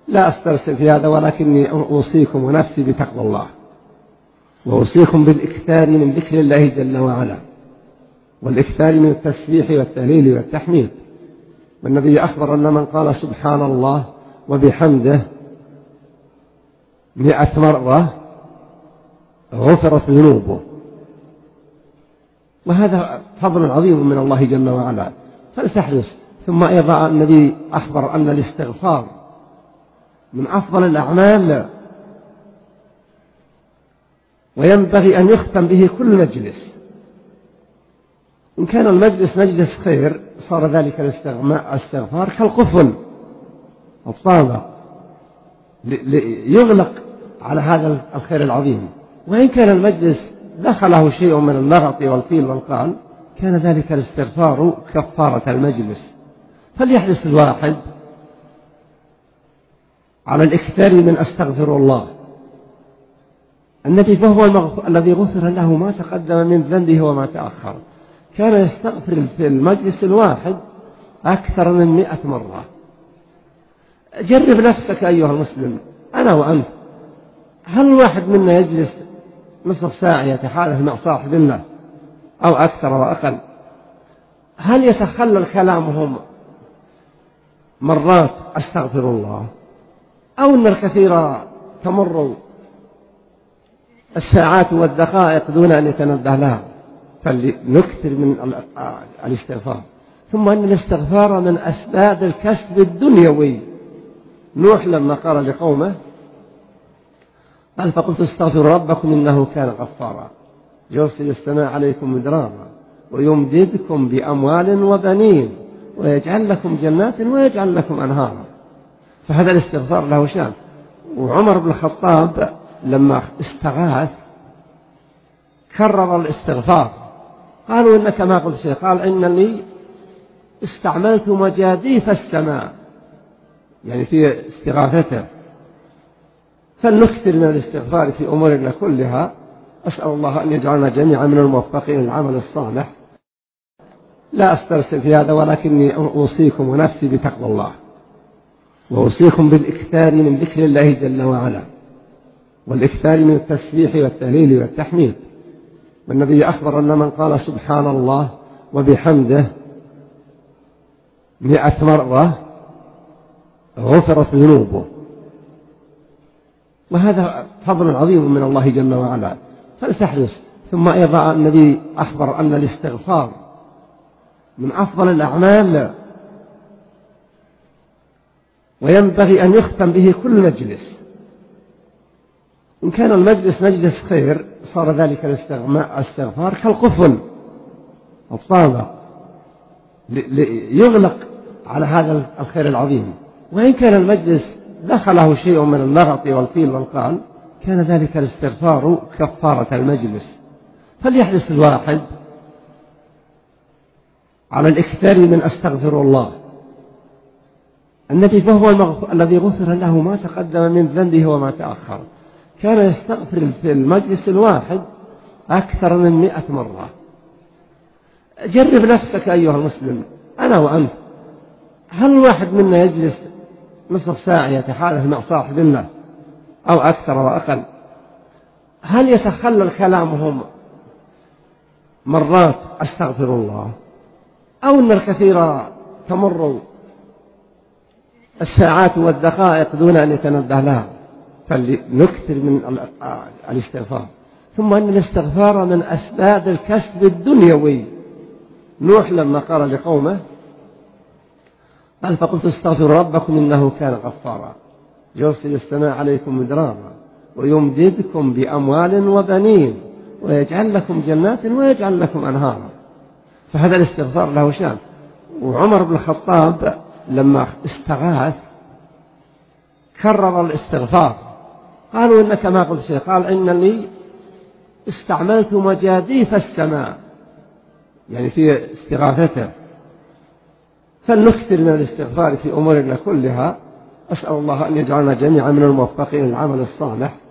لا أسترسل في هذا، ولكني أوصيكم ونفسي بتقوى الله، وأوصيكم بالإكثار من ذكر الله جل وعلا، والإكثار من التسبيح والتهليل والتحميد. والنبي أخبر أن من قال سبحان الله وبحمده 100 مرة غفرت ذنوبه، وهذا فضل عظيم من الله جل وعلا، فلتحرص. ثم أيضا النبي أخبر أن الاستغفار من أفضل الأعمال، وينبغي أن يختم به كل مجلس. إن كان المجلس مجلس خير صار ذلك الاستغفار كالقفل الطابع يغلق على هذا الخير العظيم. وإن كان المجلس دخله شيء من اللغط والقيل والقال كان ذلك الاستغفار كفارة المجلس. فليحرص الواحد على الإكثار من أستغفر الله. النبي فهو الذي غفر له ما تقدم من ذنبه وما تأخر، كان يستغفر في المجلس الواحد أكثر من 100 مرة. جرب نفسك أيها المسلم، أنا وأنت، هل الواحد منا يجلس نصف ساعة يتحادث مع صاحب الله أو أكثر وأقل؟ هل يتخلل كلامهم مرات أستغفر الله، أو أن الكثير تمر الساعات والدقائق دون أن يتنبه لها؟ فلنكثر من الاستغفار. ثم أن الاستغفار من أسباب الكسب الدنيوي. نوح لما قال لقومه قال فقلت استغفروا ربكم إنه كان غفارا يرسل السماء عليكم مدرارا ويمددكم بأموال وبنين ويجعل لكم جنات ويجعل لكم أنهارا. فهذا الاستغفار له شان. وعمر بن الخطاب لما استغاث كرر الاستغفار، قالوا إنك ما قلت شيء، قال إنني استعملت مجاديف السماء، يعني في استغاثته. فلنكثر من الاستغفار في أمورنا كلها. أسأل الله أن يجعلنا جميعا من الموفقين للعمل الصالح. لا أسترسل في هذا، ولكني أوصيكم ونفسي بتقوى الله، وأوصيكم بالإكثار من ذكر الله جل وعلا، والإكثار من التسبيح والتهليل والتحميد. والنبي أخبر أن من قال سبحان الله وبحمده 100 مرة غفرت ذنوبه، وهذا فضل عظيم من الله جل وعلا، فلتحرص. ثم أيضا النبي أخبر أن الاستغفار من أفضل الأعمال، وينبغي أن يختم به كل مجلس. إن كان المجلس مجلس خير صار ذلك الاستغفار كالقفل الطابع يغلق على هذا الخير العظيم. وإن كان المجلس دخله شيء من اللغط والقيل والقال كان ذلك الاستغفار كفارة المجلس. فليحرص الواحد على الإكثار من أستغفر الله. النبي فهو الذي غفر له ما تقدم من ذنبه وما تأخر، كان يستغفر في المجلس الواحد أكثر من 100 مرة. جرب نفسك أيها المسلم، أنا وأنت، هل الواحد منا يجلس نصف ساعة يتحادث مع صاحب الله أو أكثر وأقل؟ هل يتخلل كلامهم مرات أستغفر الله، أو أن الكثير تمر الساعات والدقائق دون أن يتنبه لها؟ فلنكثر من الاستغفار. ثم أن الاستغفار من أسباب الكسب الدنيوي. نوح لما قال لقومه قال فقلت استغفروا ربكم إنه كان غفارا يرسل السماء عليكم مدرارا ويمددكم بأموال وبنين ويجعل لكم جنات ويجعل لكم أنهارا. فهذا الاستغفار له شان. وعمر بن الخطاب لما استغاث كرر الاستغفار، قالوا إنك ما قلت شيء، قال إنني استعملت مجاديف السماء، يعني في استغاثته. فلنكثر من الاستغفار في أمورنا كلها. أسأل الله أن يجعلنا جميعا من الموفقين للعمل الصالح.